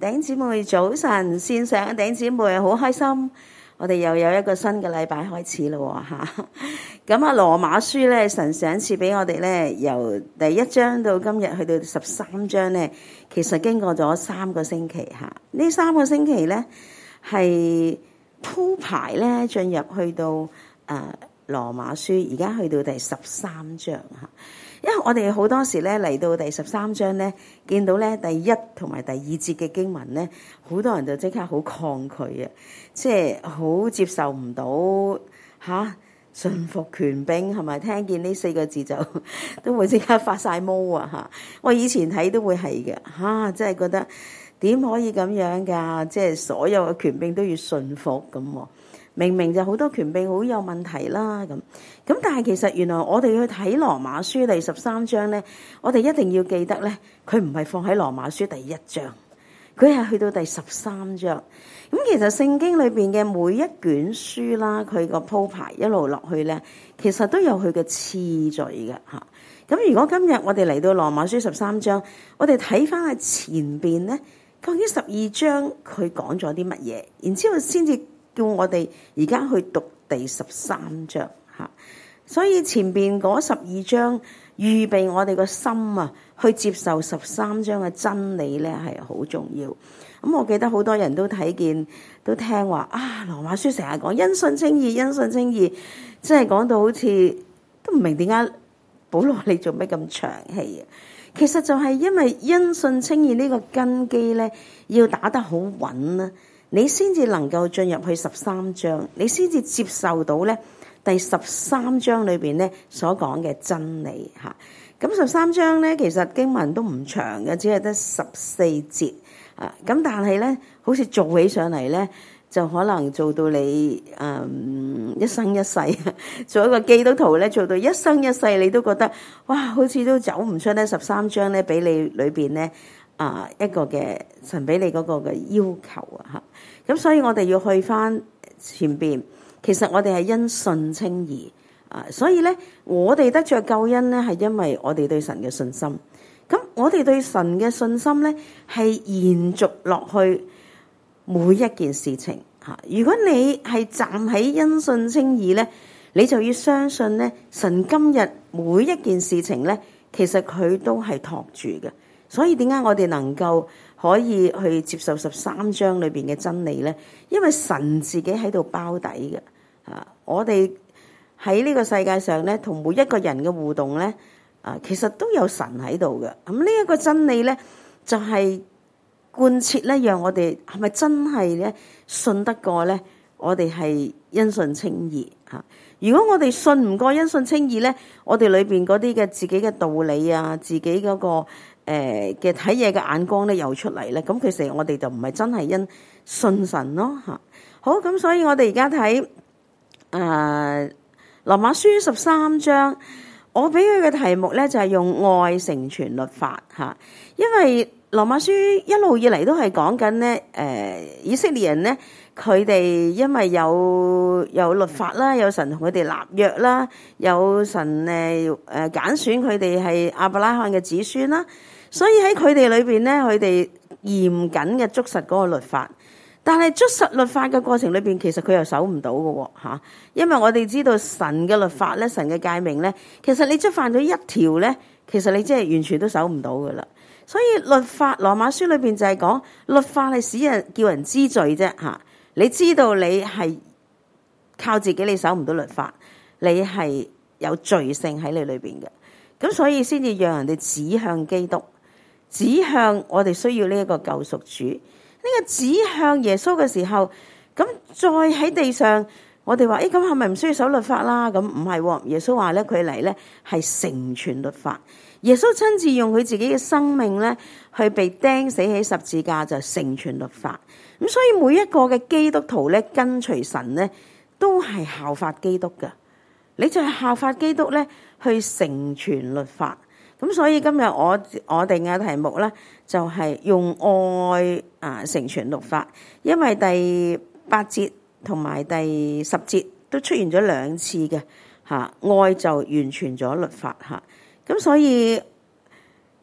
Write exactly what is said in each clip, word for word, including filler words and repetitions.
弟兄姊妹早晨，線上嘅弟兄姊妹好開心，我哋又有一個新嘅禮拜開始啦吓。咁啊，羅馬書咧，神上次俾我哋咧，由第一章到今日去到十三章咧，其實經過咗三個星期吓。呢三個星期咧係鋪排咧進入去到誒羅馬書，而家去到第十三章吓。因為我哋好多時咧嚟到第十三章咧，見到咧第一同埋第二節嘅經文咧，好多人就即刻好抗拒啊，即係好接受唔到吓，順服權柄係咪？聽見呢四個字就都會即刻發晒毛啊吓！我以前睇都會係嘅吓，即係覺得點可以咁樣㗎？即係所有嘅權柄都要順服咁。明明就好多權柄好有問題啦，咁咁但係其實原來我哋去睇羅馬書第十三章咧，我哋一定要記得咧，佢唔係放喺羅馬書第一章，佢係去到第十三章。咁其實聖經裏邊嘅每一卷書啦，佢個鋪排一路落去咧，其實都有佢嘅次序嘅吓。咁如果今日我哋嚟到羅馬書十三章，我哋睇翻喺前邊咧，究竟十二章佢講咗啲乜嘢，然之後先至叫我哋而家去讀第十三章吓，所以前邊嗰十二章預備我哋個心啊，去接受十三章嘅真理咧，係好重要。咁我記得好多人都睇見，都聽話啊，羅馬書成日講因信稱義，因信稱義，即係講到好似都唔明點解保羅你做咩咁長氣啊？其實就係因為因信稱義呢個根基咧，要打得好穩啦，你先至能夠進入去十三章，你先至接受到咧第十三章裏邊咧所講嘅真理吓。咁十三章咧其實經文都唔長嘅，只係得十四節啊。咁但係咧，好似做起上嚟咧，就可能做到你誒、嗯、一生一世，做一個基督徒咧，做到一生一世，你都覺得哇，好似都走唔出咧十三章咧，俾你裏邊咧啊一個嘅神俾你嗰個嘅要求啊吓。咁所以我哋要去翻前邊，其實我哋係因信稱義啊，所以咧我哋得着救恩咧係因為我哋對神嘅信心。咁我哋對神嘅信心咧係延續落去每一件事情吓。如果你係站喺因信稱義咧，你就要相信咧神今日每一件事情咧，其實佢都係托住嘅。所以點解我哋能夠可以去接受十三章裏邊嘅真理咧？因為神自己喺度包底嘅啊！我哋喺呢個世界上咧，同每一個人嘅互動咧，啊，其實都有神喺度嘅。咁呢一個真理咧，就係貫徹咧，讓我哋係咪真係咧信得過咧？我哋係因信稱義嚇。如果我哋信唔過因信稱義咧，我哋裏邊嗰啲嘅自己嘅道理啊，自己嗰個誒嘅睇嘢嘅眼光咧又出嚟咧，咁其實我哋就唔係真係因信神咯嚇。好，咁所以我哋而家睇誒羅馬書十三章，我俾佢嘅題目咧就係用愛成全律法嚇，因為羅馬書一路以嚟都係講緊咧誒以色列人咧，佢哋因為有有律法啦，有神同佢哋立約啦，有神誒誒揀選佢哋係亞伯拉罕嘅子孫啦，所以喺佢哋裏邊咧，佢哋嚴謹嘅捉實嗰個律法。但係捉實律法嘅過程裏邊，其實佢又守唔到嘅吓，因為我哋知道神嘅律法咧，神嘅誡命咧，其實你觸犯咗一條咧，其實你即係完全都守唔到噶啦。所以律法羅馬書裏邊就係講律法係使人叫人知罪啫吓。你知道你係靠自己，你守唔到律法，你係有罪性喺你裏邊嘅，咁所以先至讓人哋指向基督，指向我哋需要呢一個救贖主。呢個指向耶穌嘅時候，咁再喺地上，我哋話誒，咁係咪唔需要守律法啦？咁唔係，耶穌話咧，佢嚟咧係成全律法。耶穌親自用佢自己嘅生命咧，去被釘死喺十字架，就成全律法。咁所以每一個嘅基督徒咧，跟隨神咧，都係效法基督㗎。你就係效法基督咧，去成全律法。咁所以今日我我哋嘅題目咧，就係用愛啊成全律法。因為第八節同埋第十節都出現咗兩次嘅吓，愛就完全咗律法吓。咁所以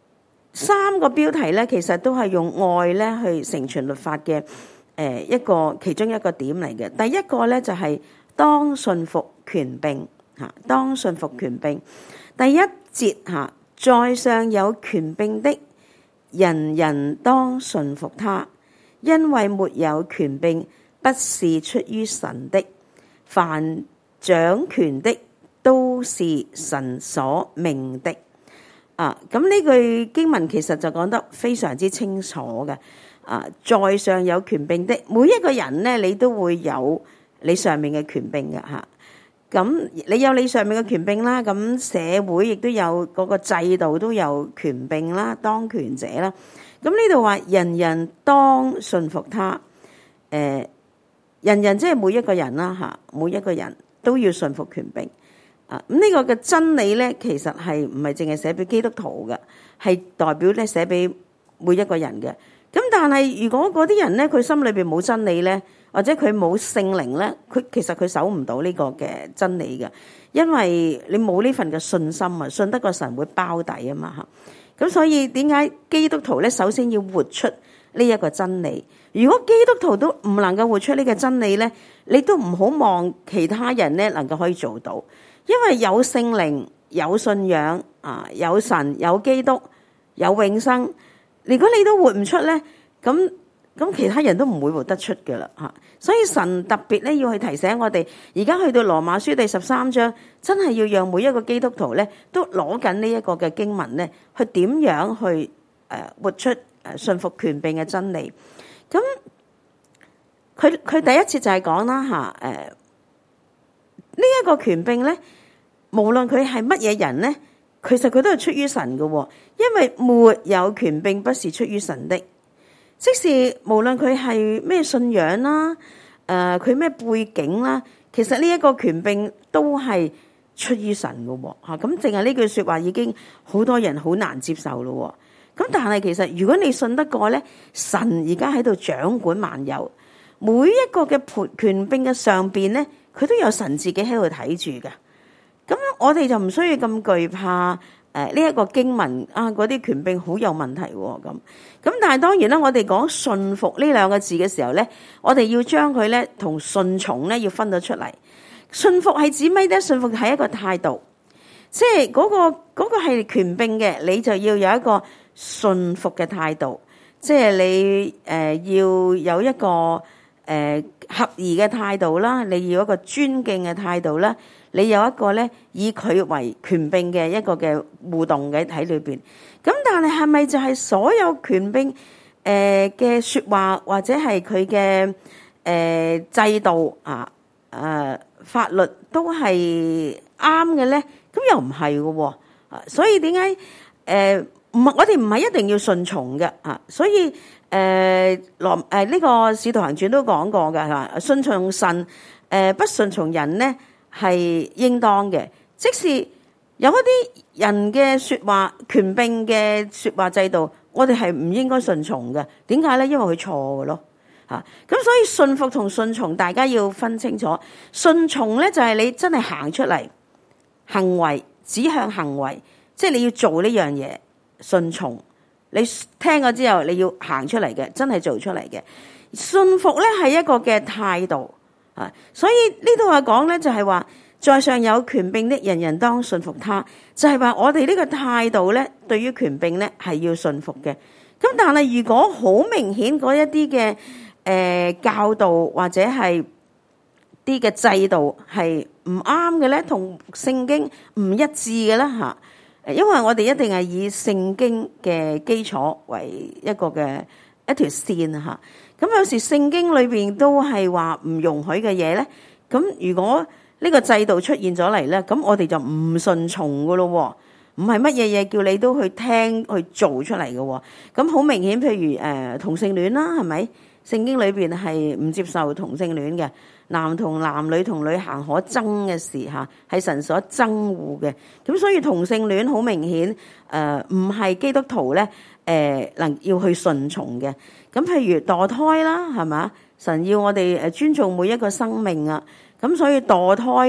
三個標題咧，其實都係用愛咧去成全律法嘅誒一個其中一個點嚟嘅。第一個咧就係、是、當順服權柄嚇，當順服權柄。第一節嚇，在上有權柄的，人人當順服他，因為沒有權柄不是出於神的，凡掌權的都是神所命的。啊，咁呢句經文其實就講得非常之清楚嘅。啊，在上有權柄的，每一個人咧，你都會有你上面嘅權柄嘅嚇。咁你有你上面嘅權柄啦，咁社會亦都有嗰個制度都有權柄啦，當權者啦。咁呢度話人人當順服他，誒、呃，人人即係每一個人啦嚇，每一個人都要順服權柄。啊，咁呢個嘅真理咧，其實係唔係淨係寫俾基督徒嘅，係代表咧寫俾每一個人嘅。咁但係如果嗰啲人咧，佢心裏邊冇真理咧，或者佢冇聖靈咧，佢其實佢守唔到呢個嘅真理嘅，因為你冇呢份嘅信心啊，信得個神會包底啊嘛嚇。咁所以點解基督徒咧，首先要活出呢一個真理？如果基督徒都唔能夠活出呢個真理咧，你都唔好望其他人咧能夠可以做到。因為有聖靈、有信仰啊，有神、有基督、有永生。如果你都活唔出咧，咁咁其他人都唔會活得出嘅啦嚇。所以神特別咧要去提醒我哋，而家去到羅馬書第十三章，真係要讓每一個基督徒咧都攞緊呢一個嘅經文咧，去點樣去誒活出誒順服權柄嘅真理。咁佢佢第一節就係講啦嚇誒。呢一個權柄咧，無論佢係乜嘢人咧，其實佢都係出於神嘅，因為沒有權柄不是出於神的。即使無論佢係咩信仰啦，誒佢咩背景啦，其實呢一個權柄都係出於神嘅嚇。咁淨係呢句説話已經好多人好難接受咯。咁但係其實如果你信得過咧，神而家喺度掌管萬有，每一個嘅權柄嘅上邊咧，佢都有神自己喺度睇住嘅。咁我哋就唔需要咁懼怕誒呢一個經文啊，嗰啲權柄好有問題喎。咁咁但係當然啦，我哋講順服呢兩個字嘅時候咧，我哋要將佢咧同順從咧要分咗出嚟。順服係指咩咧？順服係一個態度，即係嗰個嗰個係權柄嘅，你就要有一個順服嘅態度，即係你誒要有一個誒合宜嘅態度啦，你要一個尊敬嘅態度啦，你有一個咧以佢為權柄嘅一個嘅互動嘅喺裏邊。咁但係係咪就係所有權柄誒嘅說話或者係佢嘅誒制度啊誒法律都係啱嘅咧？咁又唔係嘅喎。所以點解誒唔係我哋唔係一定要順從嘅啊？所以誒羅誒呢個使徒行傳都講過嘅嚇，順從神誒不順從人咧係應當嘅。即使有一啲人嘅説話、權柄嘅説話制度，我哋係唔應該順從嘅。點解咧？因為佢錯嘅咯嚇。咁所以順服同順從，大家要分清楚。順從咧就係你真係行出嚟，行為指向行為，即係你要做呢樣嘢。順從你聽咗之後，你要行出嚟嘅，真係做出嚟嘅。順服咧係一個嘅態度啊。所以呢度話講咧就係話，在上有權柄的人人當順服他，就係話我哋呢個態度咧，對於權柄咧係要順服嘅。咁但係如果好明顯嗰一啲嘅誒教導或者係啲嘅制度係唔啱嘅咧，同聖經唔一致嘅啦吓。因為我哋一定係以聖經嘅基礎為一個嘅一條線吓。咁有時聖經裏邊都係話唔容許嘅嘢咧，咁如果呢個制度出現咗嚟咧，咁我哋就唔順從噶咯，唔係乜嘢嘢叫你都去聽去做出嚟嘅。咁好明顯，譬如誒、呃、同性戀啦，係咪？聖經裏邊係唔接受同性戀嘅，男同男、女同女行可憎嘅事嚇，係神所憎惡嘅。咁所以同性戀好明顯誒唔係基督徒咧誒能要去順從嘅。咁譬如墮胎啦，係嘛？神要我哋誒尊重每一個生命啊。咁所以墮胎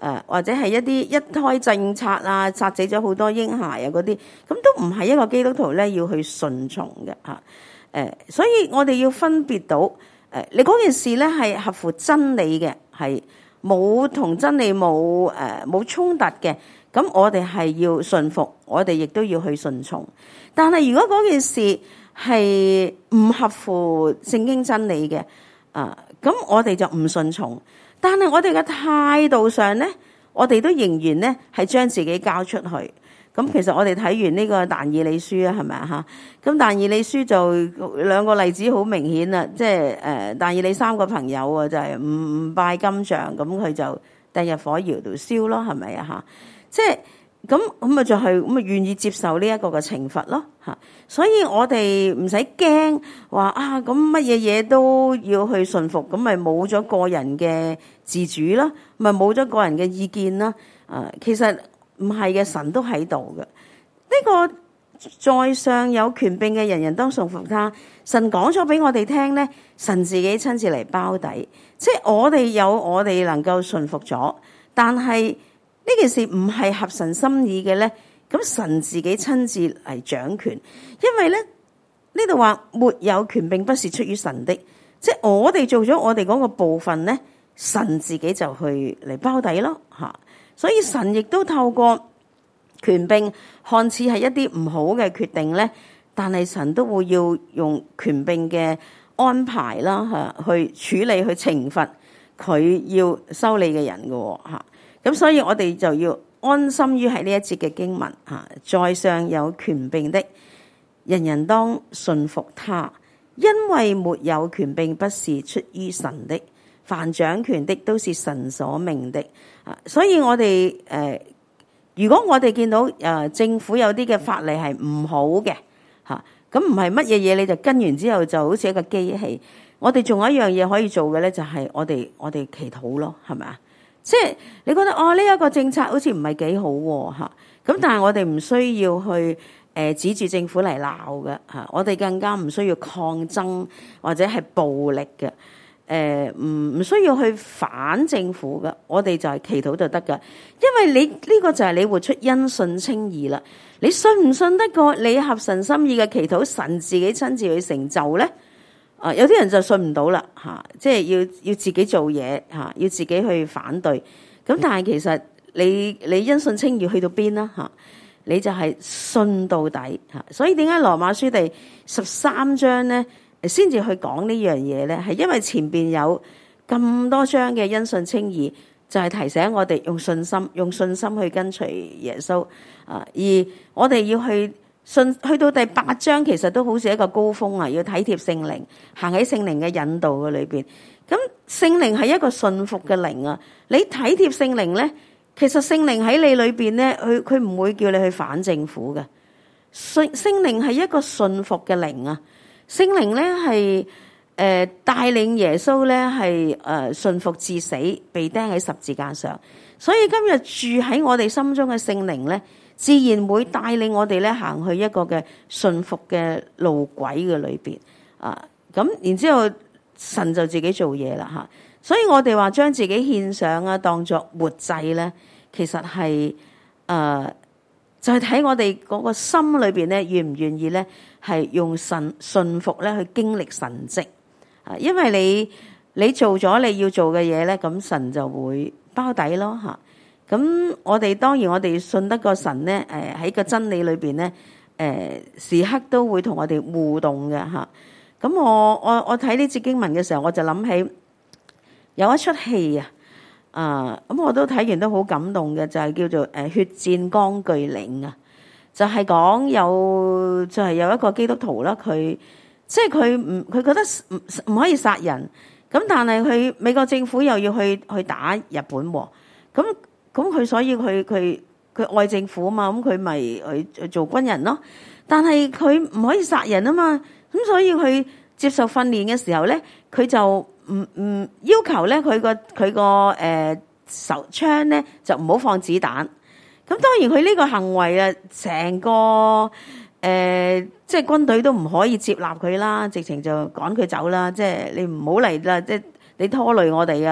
誒或者係一啲一胎政策啊，殺死咗好多嬰孩啊嗰啲，咁都唔係一個基督徒咧要去順從嘅嚇。誒，所以我哋要分別到誒，你嗰件事咧係合乎真理嘅，係冇同真理冇誒冇衝突嘅，咁我哋係要順服，我哋亦都要去順從。但係如果嗰件事係唔合乎聖經真理嘅，啊，咁我哋就唔順從。但係我哋嘅態度上咧，我哋都仍然咧係將自己交出去。咁其實我哋睇完呢個但以理書啊，係咪啊嚇？咁但以理書就兩個例子好明顯啦，即係誒但以理三個朋友啊，就係唔唔拜金像，咁佢就掟入火窯度燒咯，係咪啊嚇？即係咁咁咪就係咁咪願意接受呢一個嘅懲罰咯嚇。所以我哋唔使驚話啊，咁乜嘢嘢都要去順服，咁咪冇咗個人嘅自主啦，咪冇咗個人嘅意見啦。啊，其實唔係嘅，神都喺度嘅。呢個在上有權柄嘅人人當順服他。神講咗俾我哋聽咧，神自己親自嚟包底，即係我哋有我哋能夠順服咗，但係呢件事唔係合神心意嘅咧，咁神自己親自嚟掌權。因為咧呢度話沒有權柄不是出於神的，即係我哋做咗我哋嗰個部分咧，神自己就去嚟包底咯吓。所以神亦都透過權柄，看似係一啲唔好嘅決定咧，但係神都會要用權柄嘅安排啦吓，去處理去懲罰佢要修理嘅人嘅吓。咁所以我哋就要安心於喺呢一節嘅經文吓，在上有權柄的，人人當順服他，因為沒有權柄不是出於神的，凡掌權的都是神所命的。啊，所以我哋誒、呃，如果我哋見到誒、呃、政府有啲嘅法例係唔好嘅嚇，咁唔係乜嘢嘢你就跟完之後就好似一個機器。我哋仲有一樣嘢可以做嘅咧，就係我哋我哋祈禱咯，係咪啊？即係你覺得哦呢一個政策好似唔係幾好喎嚇，咁但係我哋唔需要去誒、呃、指住政府嚟鬧嘅嚇，我哋更加唔需要抗爭或者係暴力嘅。誒唔唔需要去反政府嘅，我哋就係祈禱就得㗎。因為你呢、這個就係你活出因信稱義啦。你信唔信得過你合神心意嘅祈禱，神自己親自去成就咧？啊，有啲人就信唔到啦嚇，即係要要自己做嘢嚇，要自己去反對。咁但係其實你你因信稱義去到邊啦嚇？你就係信到底嚇。所以點解羅馬書第十三章咧？先至去講呢樣嘢咧，係因為前邊有咁多章嘅因信稱義，就係提醒我哋用信心，用信心去跟隨耶穌啊。而我哋要去信，去到第八章，其實都好似一個高峰啊，要體貼聖靈，行喺聖靈嘅引導嘅裏邊。咁聖靈係一個信服嘅靈啊，你體貼聖靈咧，其實聖靈喺你裏邊咧，佢佢唔會叫你去反政府嘅。聖聖靈係一個信服嘅靈啊。聖靈咧係誒帶領耶穌咧係誒順服至死，被釘喺十字架上。所以今日住喺我哋心中嘅聖靈咧，自然會帶領我哋咧行去一個嘅順服嘅路軌嘅裏邊啊。咁然之後神就自己做嘢啦吓。所以我哋話將自己獻上啊，當作活祭咧，其實係誒、呃、就係、是、睇我哋嗰個心裏邊咧願唔願意咧。係用神信服咧去經歷神蹟啊，因為你你做咗你要做嘅嘢咧，咁神就會包底咯吓。咁我哋當然我哋信得個神咧，誒喺個真理裏邊咧，誒時刻都會同我哋互動嘅吓。咁我我我睇呢節經文嘅時候，我就諗起有一出戲啊，啊咁我都睇完都好感動嘅，就係叫做誒血戰鋼鋸嶺啊。就係講有就係、是、有一個基督徒啦，佢即係佢唔佢覺得唔唔可以殺人，咁但係佢美國政府又要去去打日本喎，咁咁佢所以佢佢佢愛政府啊嘛，咁佢咪去去做軍人咯。但係佢唔可以殺人啊嘛，咁所以佢接受訓練嘅時候咧，佢就唔唔要求咧佢個佢個誒手槍咧就唔好放子彈。咁當然佢呢個行為啊，成個誒、呃、即係軍隊都唔可以接納佢啦，直情就趕佢走啦。即係你唔好嚟啦，即係你拖累我哋啊！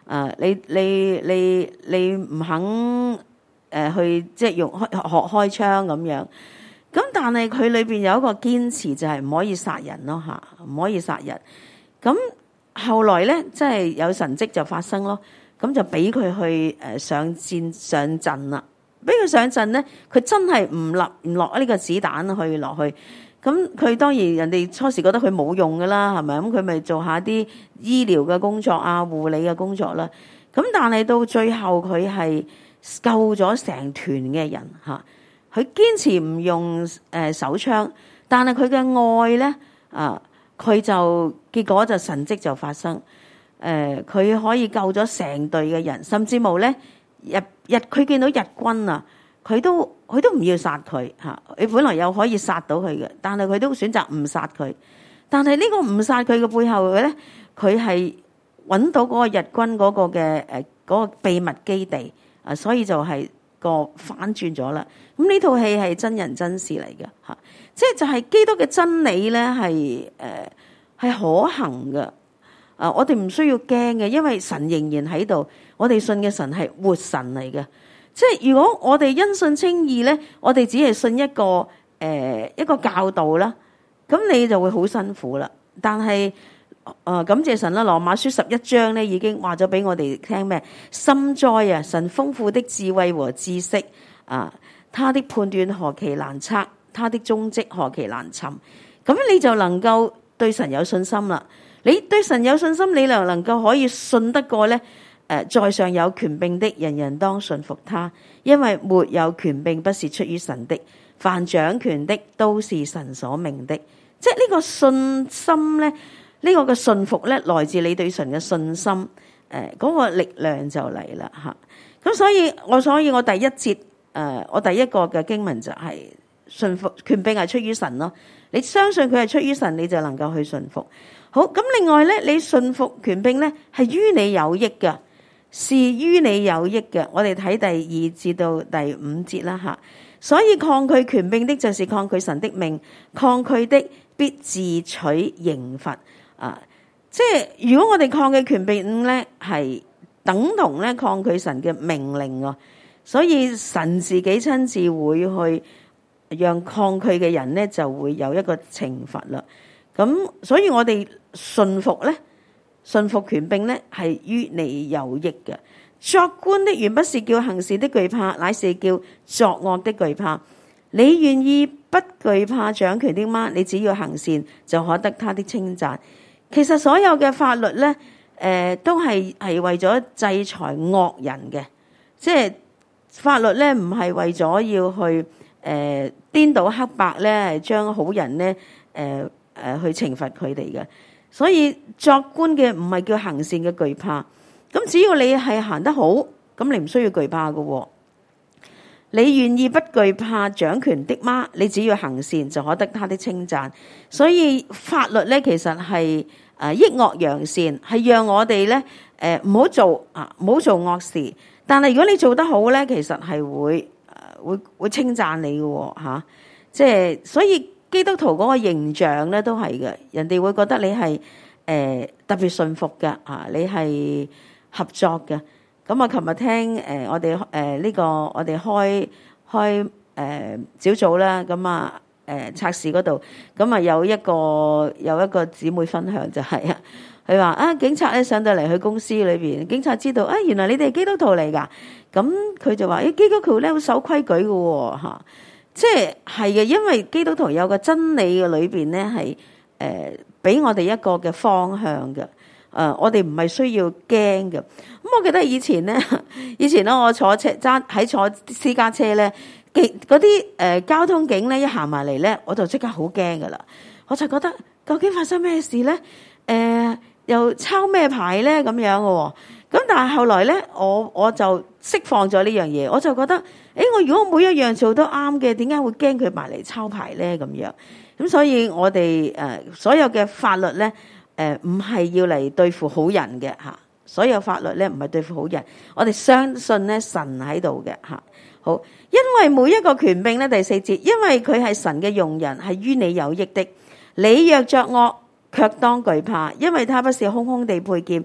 啊，你你你你唔肯誒、呃、去即係用開學開槍咁樣。咁但係佢裏邊有一個堅持，就係唔可以殺人咯嚇，唔可以殺人。咁後來咧，即係有神蹟就發生咯。咁就俾佢去誒上戰上陣啦。俾佢上陣咧，佢真係唔落唔落呢個子彈去落去。咁佢當然人哋初時覺得佢冇用噶啦，係咪？咁佢咪做下啲醫療嘅工作啊、護理嘅工作啦。咁但係到最後佢係救咗成團嘅人嚇。佢堅持唔用誒手槍，但係佢嘅愛咧啊，佢就結果就神蹟就發生。誒，佢可以救咗成隊嘅人，甚至冇咧日日佢見到日軍啊，佢都佢都唔要殺佢嚇。佢本來又可以殺到佢嘅，但係佢都選擇唔殺佢。但係呢個唔殺佢嘅背後嘅咧，佢係揾到嗰個日軍嗰個嘅誒嗰個秘密基地啊，所以就係個反轉咗啦。咁呢套戲係真人真事嚟嘅嚇，即係就係基督嘅真理咧係誒係可行嘅。啊！我哋唔需要驚嘅，因為神仍然喺度。我哋信嘅神係活神嚟嘅。即係如果我哋因信稱義咧，我哋只係信一個誒、呃、一個教導啦，咁你就會好辛苦啦。但係誒、呃、感謝神啦，羅馬書十一章咧已經話咗俾我哋聽咩？深哉啊！神豐富的智慧和知識啊，他的判斷何其難測，他的蹤跡何其難尋。咁你就能夠對神有信心啦。你對神有信心，你又能夠可以信得過咧？誒，在上有權柄的，人人當順服他，因為沒有權柄不是出於神的，凡掌權的都是神所命的。即係呢個信心咧，呢、這個嘅信服咧，來自你對神嘅信心。誒、呃，嗰、那個力量就嚟啦嚇。咁所以我所以我第一節誒、呃，我第一個嘅經文就係信服權柄係出於神咯。你相信佢係出於神，你就能夠去信服。好，咁另外咧，你信服權柄咧，係於你有益嘅，是於你有益嘅。我哋睇第二至到第五節啦吓。所以抗拒權柄的，就是抗拒神的命；抗拒的，必自取刑罰。啊，即係如果我哋抗拒權柄咧，係等同咧抗拒神嘅命令喎。所以神自己親自會去讓抗拒嘅人咧，就會有一個懲罰啦。咁所以我哋順服咧，順服權柄咧，係於你有益嘅。作官的原不是叫行善的懼怕，乃是叫作惡的懼怕。你願意不懼怕掌權的嗎？你只要行善，就可得他的稱讚。其實所有嘅法律咧，誒、呃、都係係為咗制裁惡人嘅，即係法律咧唔係為咗要去誒、呃、顛倒黑白咧，係將好人咧誒。呃誒去懲罰佢哋嘅，所以作官嘅唔係叫行善嘅懼怕，咁只要你係行得好，咁你唔需要懼怕嘅。你願意不懼怕掌權的嗎？你只要行善就可得他的稱讚。所以法律咧其實係誒抑惡揚善，係讓我哋咧誒唔好做啊，唔好做惡事。但係如果你做得好咧，其實係會誒會會稱讚你嘅吓，即係所以。基督徒嗰個形象咧都係嘅，人哋會覺得你係誒、呃、特別信服嘅啊，你係合作嘅。咁我琴日聽誒、呃、我哋誒呢個我哋開開誒、呃、小組啦，咁啊誒測試嗰度，咁啊有一個有一個姊妹分享就係、是、啊，佢話啊警察咧上到嚟去公司裏邊，警察知道啊原來你哋係基督徒嚟㗎，咁佢就話誒基督徒咧好守規矩嘅喎嚇。即係係嘅，因為基督徒有個真理嘅裏邊咧，係誒俾我哋一個嘅方向嘅。誒、呃，我哋唔係需要驚嘅。咁我記得以前咧，以前咧我坐車揸喺坐私家車咧，嗰啲誒交通警咧一行埋嚟咧，我就即刻好驚噶啦。我就覺得究竟發生咩事咧？誒、呃，又抄咩牌咧？咁樣嘅喎。咁但係後來咧，我我就釋放咗呢樣嘢，我就覺得，誒，我如果每一樣做都啱嘅，點解會驚佢埋嚟抄牌咧？咁樣，咁所以我哋誒、呃、所有嘅法律咧，誒唔係要嚟對付好人嘅吓，所有法律咧唔係對付好人，我哋相信咧神喺度嘅吓。好，因為每一個權柄咧，第四節，因為佢係神嘅用人，係於你有益的。你若作惡，卻當懼怕，因為他不是空空地佩劍。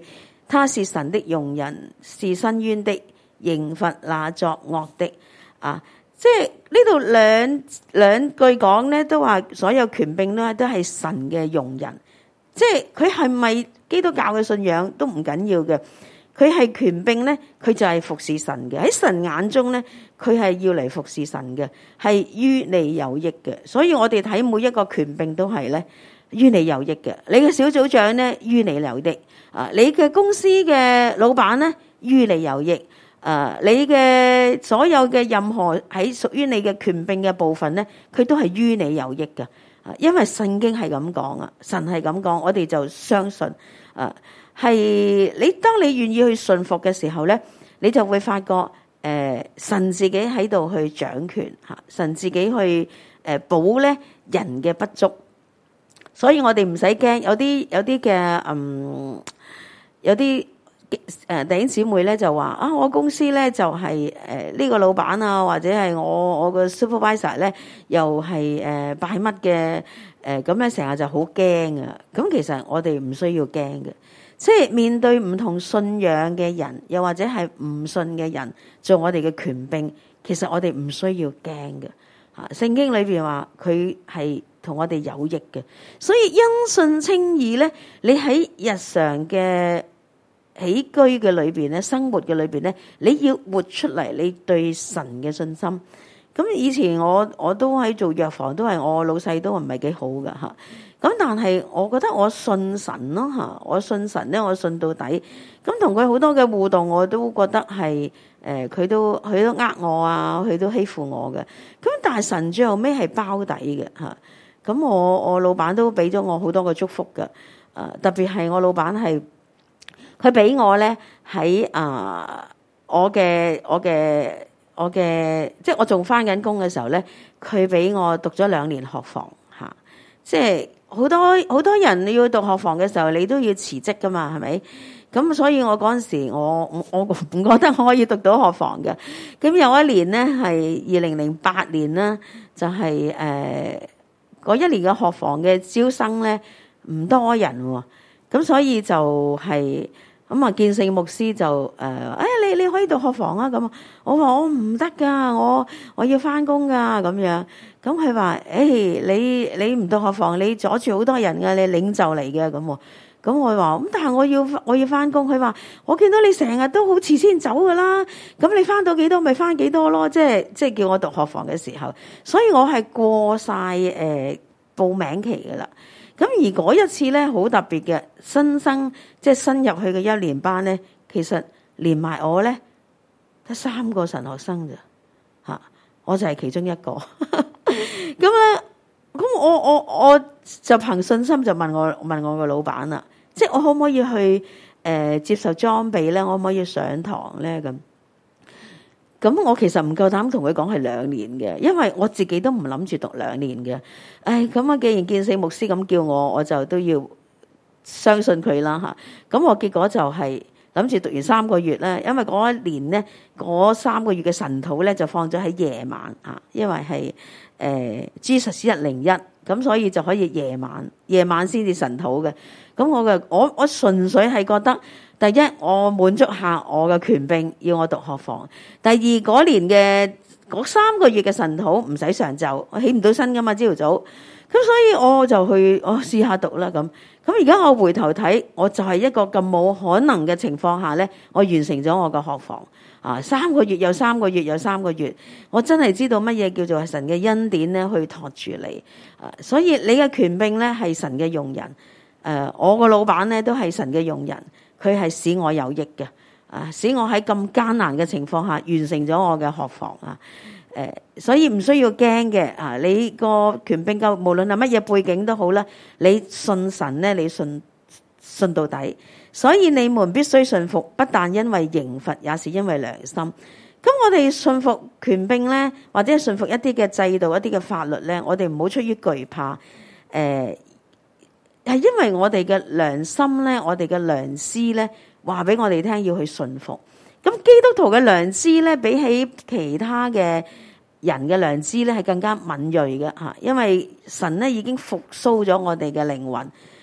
他是神的用人，是伸冤的，刑罰那作惡的。啊，即係呢度兩兩句講咧，都話所有權柄咧都係神嘅用人。即係佢係咪基督教嘅信仰都唔緊要嘅，佢係權柄咧，佢就係服侍神嘅。喺神眼中咧，佢係要嚟服侍神嘅，係於你有益嘅。所以我哋睇每一個權柄都係咧於你有益嘅。你嘅小組長咧於你有益，啊，你嘅公司嘅老闆咧於你有益，啊，你嘅所有嘅任何喺屬於你嘅權柄嘅部分咧，佢都係於你有益嘅。因為聖經係咁講啊，神係咁講，我哋就相信啊，係你當你願意去順服嘅時候咧，你就會發覺誒、呃，神自己喺度去掌權吓，神自己去誒補咧人嘅不足，所以我哋唔使驚，有啲有啲嘅嗯，有啲。誒弟兄姊妹咧就話啊，我公司咧就係誒呢個老闆啊，或者係我我個 supervisor 咧又係誒拜乜嘅誒，咁咧成日就好驚啊！咁其實我哋唔需要驚嘅，即係面對唔同信仰嘅人，又或者係唔信嘅人做我哋嘅權柄，其實我哋唔需要驚嘅嚇。聖經裏邊話佢係同我哋有益嘅，所以因信稱義咧，你喺日常嘅起居嘅裏邊咧，生活嘅裏邊咧，你要活出嚟你對神嘅信心。咁以前我我都喺做藥房，都係我老細都唔係幾好噶吓。咁但係我覺得我信神咯吓，我信神咧，我信到底。咁同佢好多嘅互動，我都覺得係誒，佢都佢都呃我啊，佢都欺負我嘅。咁但係神最後尾係包底嘅吓。咁我我老闆都俾咗我好多嘅祝福噶。誒，特別係我老闆係。佢俾我咧喺啊，我嘅我嘅我嘅，即係我仲返緊工嘅時候咧，佢俾我讀咗兩年學房嚇。即係好多好多人你要讀學房嘅時候，你都要辭職噶嘛，係咪？咁所以我嗰陣時我我我唔覺得我可以讀到學房嘅。咁有一年咧係二零零八年啦，就係誒嗰一年嘅學房嘅招生咧唔多人喎，咁所以就係、是。咁啊，建聖牧師就誒，誒、哎、你你可以讀學房啊咁。我話我唔得噶，我我要翻工噶咁樣。咁佢話誒，你你唔讀學房，你阻住好多人噶，你領袖嚟嘅咁。咁我話咁，但係我要我要翻工。佢話我見到你成日都好遲先走噶啦，咁你翻到幾多咪翻幾多咯。即係即係叫我讀學房嘅時候，所以我係過晒誒、呃、報名期噶啦。咁而嗰一次咧，好特別嘅新生，即係新入去嘅一年班咧，其實連埋我咧得三個神學生咋嚇，我就係其中一個。咁咧，咁我我我就憑信心就問我問我個老闆啦，即係我可唔可以去誒、呃、接受裝備咧？我可唔可以上堂咧？咁咁我其實唔夠膽同佢講係兩年嘅，因為我自己都唔諗住讀兩年嘅。唉，咁啊，既然建聖牧師咁叫我，我就都要相信佢啦嚇。咁我結果就係諗住讀完三個月咧，因為嗰一年咧，嗰三個月嘅神討咧就放咗喺夜晚嚇，因為係誒 Jesus 一零一，咁所以就可以夜晚夜晚先至神討嘅。咁我嘅我我純粹係覺得。第一，我滿足下我嘅權柄，要我讀學房。第二，嗰年嘅嗰三個月嘅神討唔使上晝，我起唔到身噶嘛，朝頭早。咁所以我就去我試下讀啦咁。咁而家我回頭睇，我就係一個咁冇可能嘅情況下咧，我完成咗我嘅學房啊！三個月又三個月又三個月，我真係知道乜嘢叫做神嘅恩典咧，去托住你啊！所以你嘅權柄咧係神嘅用人，誒，我個老闆咧都係神嘅用人。佢係使我有益嘅，啊，使我喺咁艱難嘅情況下完成咗我嘅學房啊，誒，所以唔需要驚嘅，啊，你個權柄夠，無論係乜嘢背景都好啦，你信神咧，你信信到底，所以你們必須信服，不但因為刑罰，也是因為良心。咁我哋信服權柄咧，或者係信服一啲嘅制度、一啲嘅法律咧，我哋唔好出於懼怕，誒、呃。係因為我哋嘅良心咧，我哋嘅良知咧，話俾我哋聽要去順服。咁基督徒嘅良知咧，比起其他嘅人嘅良知咧，係更加敏銳嘅吓。因為神咧已經復甦咗我哋嘅靈魂，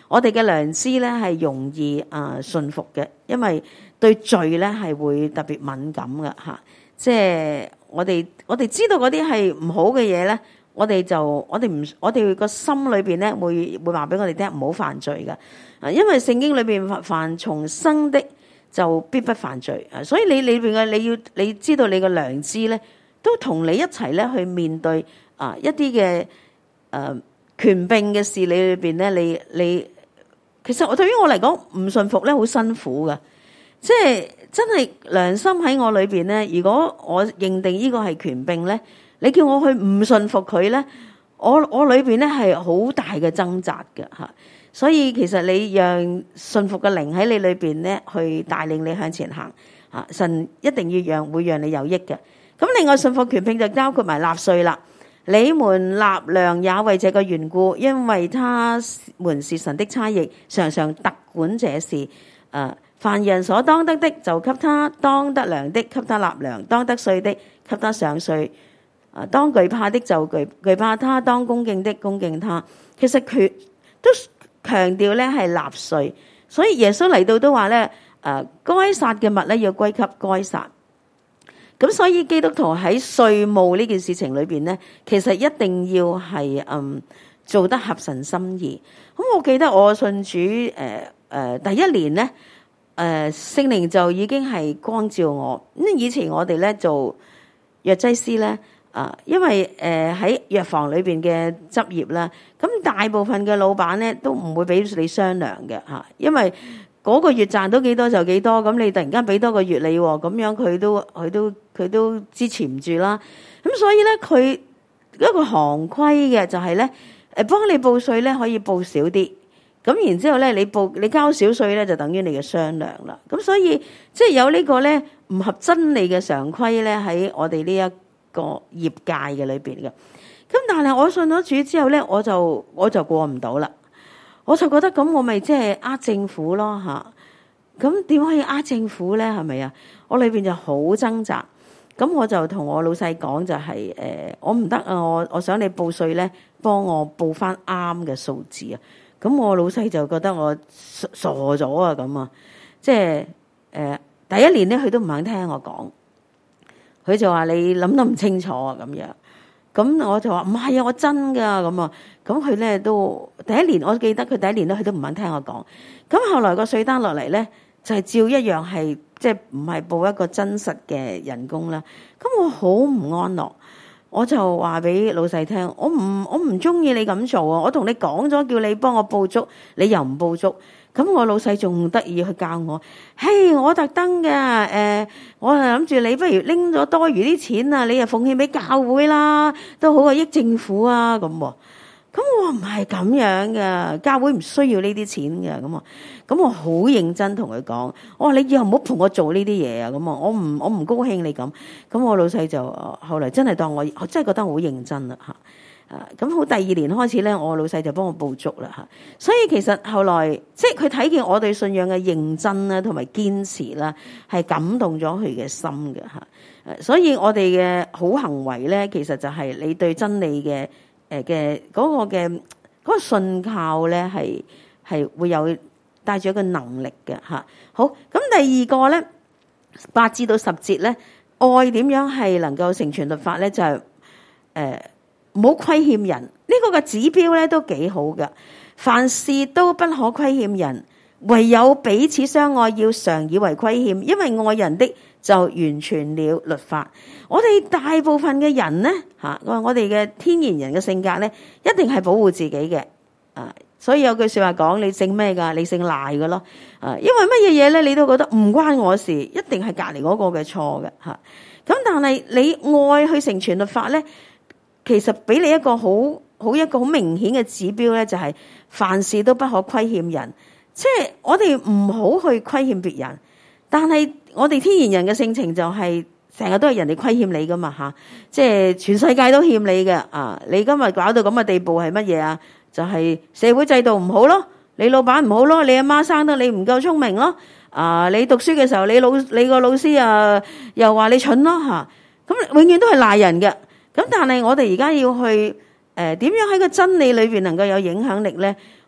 我哋嘅良知咧係容易啊順服嘅，因為對罪咧係會特別敏感嘅嚇。即係我哋我哋知道嗰啲係唔好嘅嘢咧，我哋就我哋唔我哋個心裏邊咧會會話俾我哋聽唔好犯罪嘅。啊，因為聖經裏邊凡從生的就必不犯罪啊，所以你裏邊嘅你要你知道你個良知咧，都同你一齊咧去面對啊一啲嘅誒權柄嘅事理裏邊咧，你你其實我對於我嚟講唔順服咧好辛苦噶，即係真係良心喺我裏邊咧。如果我認定呢個係權柄咧，你叫我去唔順服佢咧，我我裏邊咧係好大嘅掙扎嘅嚇。所以其實你讓順服嘅靈喺你裏邊咧，去帶領你向前行嚇，神一定要讓會讓你有益嘅。咁另外順服權柄就包括埋納稅啦。你們納糧也為這個緣故，因為他們是神的差役，常常特管這事。誒、呃，凡人所當得的，就給他；當得糧的，給他納糧；當得稅的，給他上稅。誒、呃，當懼怕的就懼懼怕他；當恭敬的，恭敬他。其實佢都強調咧係納稅，所以耶穌嚟到都話咧，誒、呃，該撒嘅物咧要歸給該撒。咁所以基督徒喺稅務呢件事情裏邊咧，其實一定要係嗯做得合神心意。咁我記得我信主誒誒、呃呃、第一年咧，誒聖靈就已經係光照我。咁以前我哋咧做藥劑師咧，啊、呃，因為誒喺藥房裏邊嘅執業啦，咁大部分嘅老闆咧都唔會俾你商量嘅嚇，因為嗰個月賺到幾多就幾多，咁你突然間俾多個月你，咁樣佢都佢都佢都支持唔住啦。咁所以咧，佢一個行規嘅就係咧，誒幫你報稅咧可以報少啲，咁然之後咧你報你交少稅咧就等於你嘅商量啦。咁所以即係有呢個咧唔合真理嘅常規咧喺我哋呢一個業界嘅裏邊嘅。咁但係我信咗主之後咧，我就我就過唔到啦。我就覺得咁，我咪即係呃政府咯嚇。咁點可以呃政府咧？係咪啊？我裏邊就好掙扎。咁我就同我老細講就係、是、誒、呃，我唔得啊！我我想你報稅咧，幫我報翻啱嘅數字啊。咁我老細就覺得我傻傻咗啊咁啊。即係誒第一年咧，佢都唔肯聽我講。佢就話你諗得唔清楚啊咁樣。咁我就話唔係啊，我真噶咁啊。咁佢咧都第一年，我記得佢第一年咧，佢都唔肯聽我講。咁後來個稅單落嚟咧，就係、是、照一樣係即係唔係報一個真實嘅人工啦。咁我好唔安樂，我就話俾老細聽，我唔我唔中意你咁做啊！我同你講咗，叫你幫我報足，你又唔報足。咁我老細仲得意去教我，嘿，我特登嘅，誒、呃，我係諗住你不如拎咗多餘啲錢啊，你又奉獻俾教會啦，都好過益政府啊咁。咁我唔係咁樣嘅，教會唔需要呢啲錢嘅。咁啊，咁我好認真同佢講，我話你以後唔好同我做呢啲嘢啊。咁啊，我唔我唔高興你咁。咁我老細就後來真係當我，我真係覺得好認真啦嚇。啊，咁好第二年開始咧，我老細就幫我報足啦嚇。所以其實後來即係佢睇見我對信仰嘅認真啦，同埋堅持啦，係感動咗佢嘅心嘅嚇。誒，所以我哋嘅好行為咧，其實就係你對真理嘅誒嘅嗰個嘅嗰個信靠咧，係係會有帶住一個能力嘅嚇。好，咁第二個咧，八至到十節咧，愛點樣係能夠成全律法咧？就係誒。唔好虧欠人，呢、這個嘅指標咧都幾好嘅。凡事都不可虧欠人，唯有彼此相愛，要常以為虧欠，因為愛人的就完全了律法。我哋大部分嘅人咧吓，我哋嘅天然人嘅性格咧，一定係保護自己嘅啊。所以有句說話講，你姓咩噶？你姓賴嘅咯啊。因為乜嘢嘢咧，你都覺得唔關我事，一定係隔籬嗰個嘅錯嘅吓。咁但係你愛去成全律法咧，其實俾你一個好好一個好明顯嘅指標咧，就係凡事都不可虧欠人。即係我哋唔好去虧欠別人，但係我哋天然人嘅性情就係成日都係人哋虧欠你噶嘛吓。即係全世界都欠你嘅啊！你今日搞到咁嘅地步係乜嘢啊？就係社會制度唔好咯，你老闆唔好咯，你阿媽生得你唔夠聰明咯啊！你讀書嘅時候，你老你個老師啊又話你蠢咯吓。咁永遠都係賴人嘅。咁但係我哋而家要去誒點樣喺個真理裏邊能夠有影響力咧？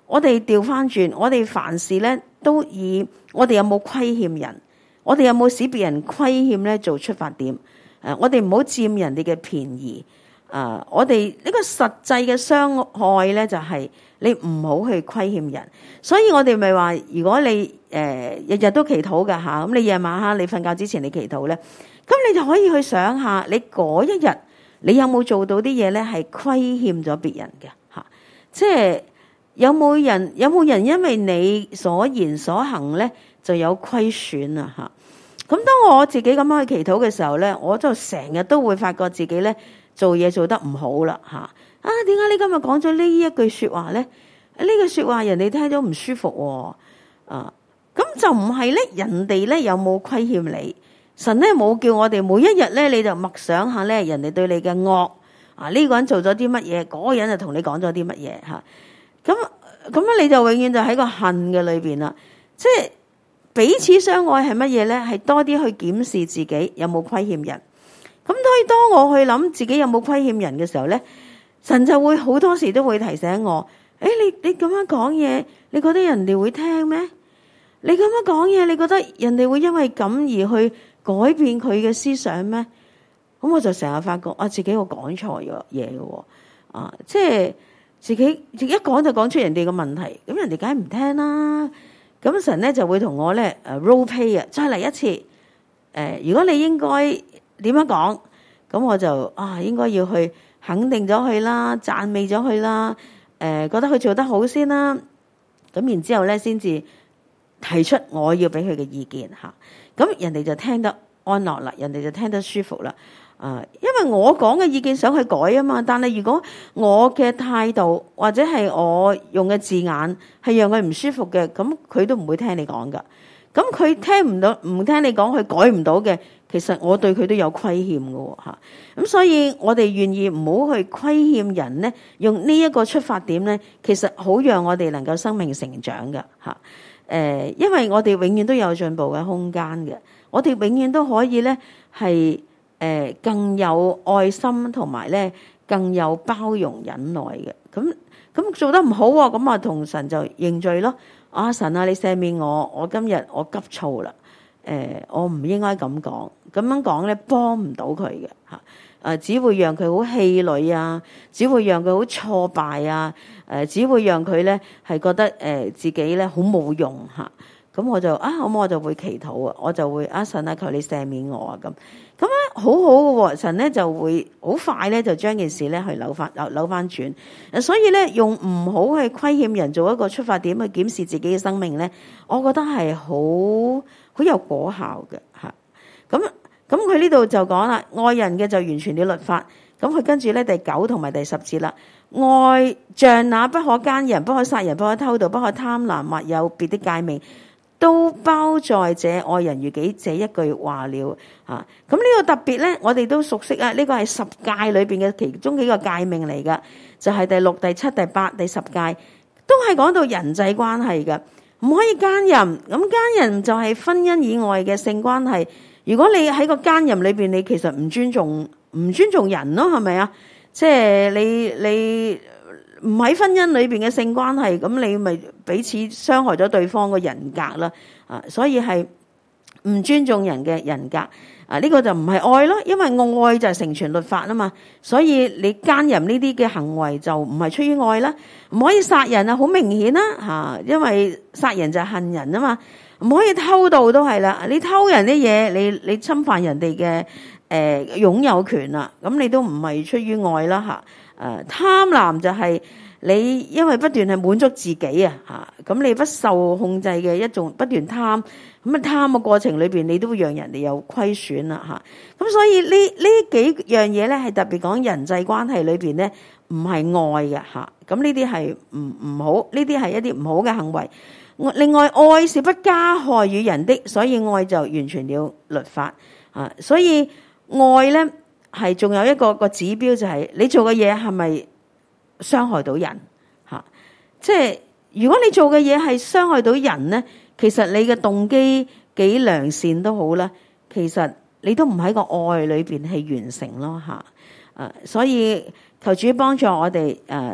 我哋調翻轉，我哋凡事咧都以我哋有冇虧欠人，我哋有冇使別人虧欠咧做出發點。誒，我哋唔好佔人哋嘅便宜。誒，我哋呢個實際嘅傷害咧，就係你唔好去虧欠人。所以我哋咪話，如果你誒日日都祈禱㗎吓，咁你夜晚黑你瞓覺之前你祈禱咧，咁你就可以去想下，你嗰一日你有冇做到啲嘢咧係虧欠咗別人嘅吓，即係有冇人有冇人因為你所言所行咧就有虧損啊吓。咁當我自己咁樣去祈禱嘅時候咧，我就成日都會發覺自己咧做嘢做得唔好啦吓。啊，點解你今日講咗呢一句說話咧？呢句說話人哋聽咗唔舒服喎。啊，咁就唔係咧，人哋咧有冇虧欠你？神咧冇叫我哋每一日咧你就默想下咧人哋對你嘅惡啊，呢個人做咗啲乜嘢，嗰個人就同你講咗啲乜嘢吓。咁咁樣你就永遠就喺個恨嘅裏邊啦，即係。彼此相愛係乜嘢咧？係多啲去檢視自己有冇虧欠人。咁所以當我去諗自己有冇虧欠人嘅時候咧，神就會好多時都會提醒我：誒，你你咁樣講嘢，你覺得人哋會聽咩？你咁樣講嘢，你覺得人哋會因為咁而去改變佢嘅思想咩？咁我就成日發覺啊，自己我講錯咗嘢嘅，啊，即係自己自己一講就講出人哋嘅問題，咁人哋梗係唔聽啦。咁神咧就會同我咧誒 role play 啊，再嚟一次誒、呃，如果你應該點樣講，咁我就啊應該要去肯定咗佢啦，讚美咗佢啦，誒、呃、覺得佢做得好先啦，咁然之後咧先至提出我要俾佢嘅意見嚇，咁人哋就聽得安樂啦，人哋就聽得舒服啦。啊，因為我講嘅意見想去改啊嘛，但係如果我嘅態度或者係我用嘅字眼係讓佢唔舒服嘅，咁佢都唔會聽你講噶。咁佢聽唔到，唔聽你講，佢改唔到嘅，其實我對佢都有虧欠㗎吓。咁所以我哋願意唔好去虧欠人咧，用呢一個出發點咧，其實好讓我哋能夠生命成長㗎吓。誒，因為我哋永遠都有進步嘅空間嘅，我哋永遠都可以咧係。誒，更有愛心同埋咧，更有包容忍耐嘅。咁咁做得唔好喎，咁啊同神就認罪咯。啊神啊，你赦免我，我今日我急躁啦。誒、呃，我唔應該咁講，咁樣講咧幫唔到佢嘅嚇。誒，只會讓佢好氣餒啊，只會讓佢好挫敗啊。誒，只會讓佢咧係覺得誒自己咧好冇用嚇。咁我就啊，咁我就會祈禱啊，我就會啊神啊，求你赦免我啊咁。咁咧好好嘅喎，神咧就會好快咧就將件事咧去扭翻扭扭翻轉。所以咧用唔好去虧欠人做一個出發點去檢視自己嘅生命咧，我覺得係好好有果效嘅嚇。咁咁佢呢度就講啦，愛人嘅就完全了律法。咁佢跟住咧第九同埋第十節啦，愛像那不可奸人、不可殺人、不可偷盜、不可貪婪，或有別的誡命，都包在這愛人如己這一句話了嚇。咁呢個特別咧，我哋都熟悉啊。呢個係十誡裏邊嘅其中幾個誡命嚟噶，就係第六、第七、第八、第十誡，都係講到人際關係嘅，唔可以奸淫。咁奸淫就係婚姻以外嘅性關係。如果你喺個奸淫裏邊，你其實唔尊重唔尊重人咯，係咪啊？即係你你。唔喺婚姻裏邊嘅性關係，咁你咪彼此傷害咗對方嘅人格啦，啊，所以係唔尊重人嘅人格，啊，呢個就唔係愛咯，因為愛就係成全律法啊嘛，所以你奸淫呢啲嘅行為就唔係出於愛啦，唔可以殺人啊，好明顯啦，吓，因為殺人就係恨人啊嘛，唔可以偷盜都係啦，你偷人啲嘢，你你侵犯人哋嘅誒擁有權啦，咁你都唔係出於愛啦，吓。誒貪婪就係你因為不斷係滿足自己啊嚇，咁你不受控制嘅一種不斷貪，咁啊貪嘅過程裏邊，你都會讓人哋有虧損啦嚇。咁所以呢呢幾樣嘢咧係特別講人際關係裏邊咧唔係愛嘅嚇，咁呢啲係唔唔好，呢啲係一啲唔好嘅行為。另外愛是不加害於人的，所以愛就完全了律法啊。所以愛咧。係仲有一個個指標就係你做嘅嘢係咪傷害到人吓？即係如果你做嘅嘢係傷害到人咧，其實你嘅動機幾良善都好啦，其實你都唔喺個愛裏邊去完成咯吓。誒，所以求主幫助我哋誒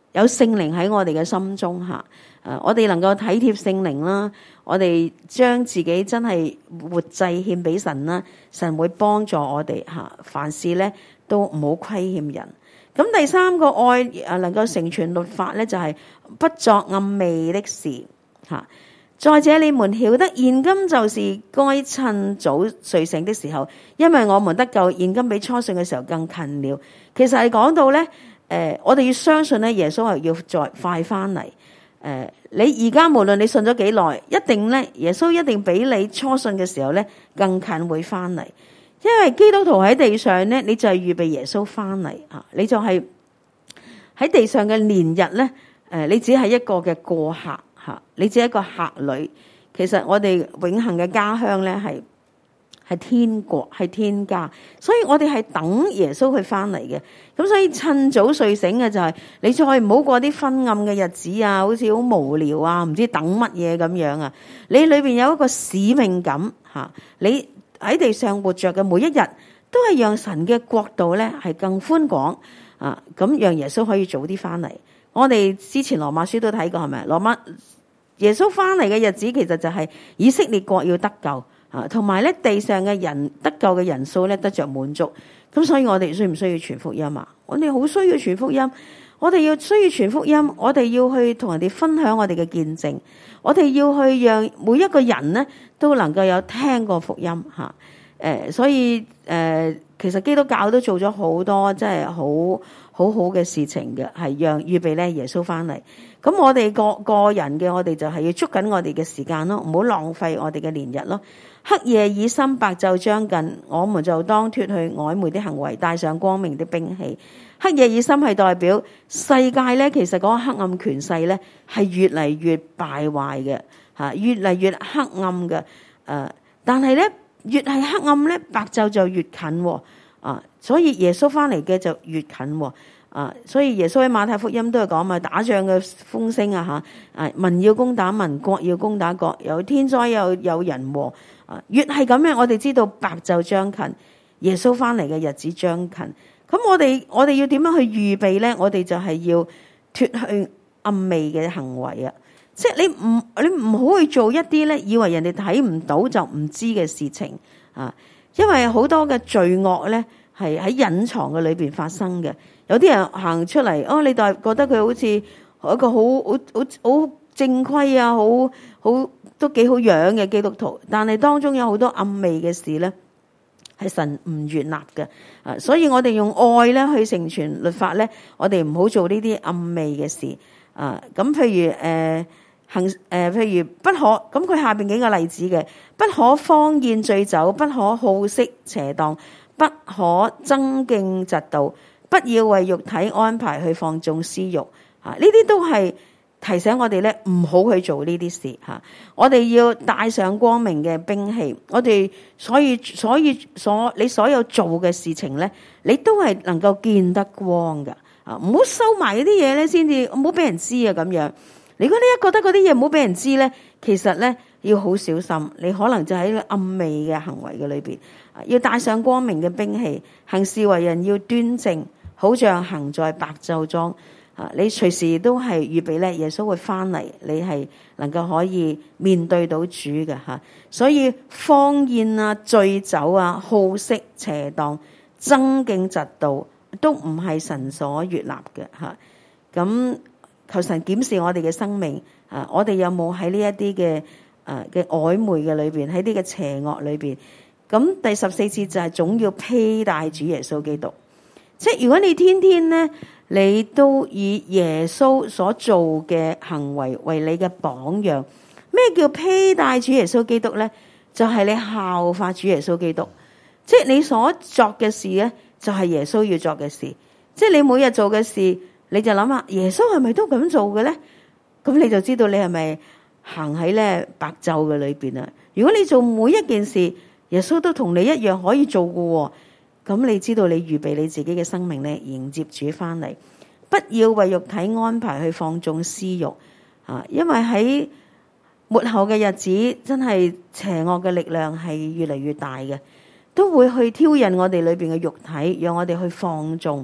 有聖靈喺我哋嘅心中嚇，誒我哋能夠體貼聖靈啦，我哋將自己真係活祭獻俾神啦，神會幫助我哋嚇，凡事咧都唔好虧欠人。咁第三個愛誒能夠成全律法咧，就係不作暗昧的事嚇。再者，你們曉得現今就是該趁早睡醒的時候，因為我們得救，現今比初信嘅時候更近了。其實係講到咧，誒、呃，我哋要相信咧，耶穌係要再快翻嚟。誒、呃，你而家無論你信咗幾耐，一定咧，耶穌一定比你初信嘅時候咧更近會翻嚟。因為基督徒喺地上咧，你就係預備耶穌翻嚟啊！你就係喺地上嘅年日咧，誒、呃，你只係一個嘅過客。你只係一個客旅，其實我哋永恆嘅家鄉咧係係天國，係天家，所以我哋係等耶穌去翻嚟嘅。咁所以趁早睡醒嘅就係、是、你再唔好過啲昏暗嘅日子啊，好似好無聊啊，唔知等乜嘢咁樣啊。你裏邊有一個使命感吓，你喺地上活着嘅每一日都係讓神嘅國度咧係更寬廣啊，咁讓耶穌可以早啲翻嚟。我哋之前羅馬書都睇過係咪？羅馬耶穌翻嚟嘅日子，其實就係以色列國要得救啊，同埋咧地上嘅人得救嘅人數咧得着滿足。咁所以我哋需唔需要傳福音啊？我哋好需要傳福音，我哋要需要傳福音，我哋要去同人哋分享我哋嘅見證，我哋要去讓每一個人咧都能夠有聽過福音吓。誒，所以誒，其實基督教都做咗好多真係好好好嘅事情嘅，係讓預備咧耶穌翻嚟。咁我哋個個人嘅，我哋就係要捉緊我哋嘅時間咯，唔好浪費我哋嘅年日咯。黑夜已深，白晝將近，我們就當脫去曖昧的行為，帶上光明的兵器。黑夜已深係代表世界咧，其實嗰個黑暗權勢咧係越嚟越敗壞嘅吓，越嚟越黑暗嘅。誒，但係咧越係黑暗咧，白晝就越近啊，所以耶穌翻嚟嘅就越近。啊，所以耶穌喺馬太福音都係講嘛，打仗嘅風聲啊吓，啊民要攻打民，國要攻打國，有天災又有人禍，啊越係咁樣，我哋知道白晝將近，耶穌翻嚟嘅日子將近。咁我哋我哋要點樣去預備咧？我哋就係要脫去暗昧嘅行為啊！即係你唔你唔好去做一啲咧，以為人哋睇唔到就唔知嘅事情啊！因為好多嘅罪惡咧係喺隱藏嘅裏邊發生嘅。有啲人行出嚟，哦，你就覺得佢好似一個好好好好正規啊，好好都幾好樣嘅基督徒，但係當中有好多暗昧嘅事咧，係神唔悅納嘅。啊，所以我哋用愛咧去成全律法咧，我哋唔好做呢啲暗昧嘅事。啊，咁譬如誒、呃、行誒、呃，譬如不可，咁佢下邊幾個例子嘅，不可荒宴醉酒，不可好色邪蕩，不可爭競嫉妒。不要為肉體安排去放縱私欲，吓，呢啲都係提醒我哋咧，唔好去做呢啲事吓。我哋要帶上光明嘅兵器，我哋所以所以所你所有做嘅事情咧，你都係能夠見得光噶啊！唔好收埋嗰啲嘢咧，先至唔好俾人知啊！咁樣，如果你一覺得嗰啲嘢唔好俾人知咧，其實咧要好小心，你可能就喺個暗昧嘅行為嘅裏邊，要帶上光明嘅兵器，行事為人要端正。好像行在白晝中，啊！你隨時都係預備咧，耶穌會翻嚟，你係能夠可以面對到主嘅吓。所以荒宴啊、醉酒啊、好色、邪蕩、爭競、嫉妒，都唔係神所悅納嘅吓。咁求神檢視我哋嘅生命啊！我哋有冇喺呢一啲嘅誒嘅曖昧嘅裏邊，喺啲嘅邪惡裏邊？咁第十四節就係總要披戴主耶穌基督。即係如果你天天咧，你都以耶穌所做嘅行為為你嘅榜樣，咩叫披戴主耶穌基督咧？就係你效法主耶穌基督。即係你所作嘅事咧，就係耶穌要作嘅事。即係你每日做嘅事，你就諗下耶穌係咪都咁做嘅咧？咁你就知道你係咪行喺咧白晝嘅裏邊啦。如果你做每一件事，耶穌都同你一樣可以做嘅。咁你知道你預備你自己嘅生命咧，迎接主翻嚟。不要為肉體安排去放縱私欲啊！因為喺末後嘅日子，真係邪惡嘅力量係越嚟越大嘅，都會去挑釁我哋裏邊嘅肉體，讓我哋去放縱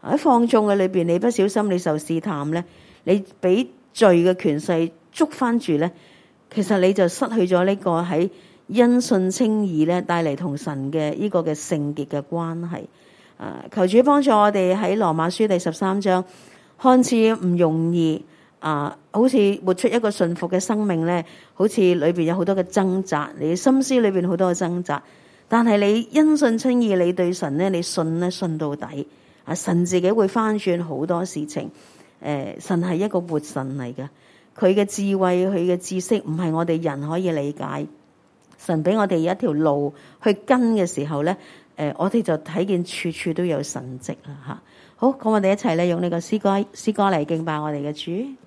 喺放縱嘅裏邊，你不小心你受試探咧，你俾罪嘅權勢捉翻住咧，其實你就失去咗呢個喺因信稱義咧帶嚟同神嘅呢個嘅聖潔嘅關係。啊，求主幫助我哋喺羅馬書第十三章，看似唔容易啊，好似活出一個順服嘅生命咧，好似裏邊有好多嘅掙扎，你心思裏邊好多嘅掙扎，但係你因信稱義，你對神咧，你信咧信到底啊，神自己會翻轉好多事情。誒，神係一個活神嚟嘅，佢嘅智慧，佢嘅知識唔係我哋人可以理解。神俾我哋一條路去跟嘅時候咧，誒，我哋就睇見處處都有神蹟啦嚇。好，咁我哋一齊咧用呢個詩歌詩歌嚟敬拜我哋嘅主。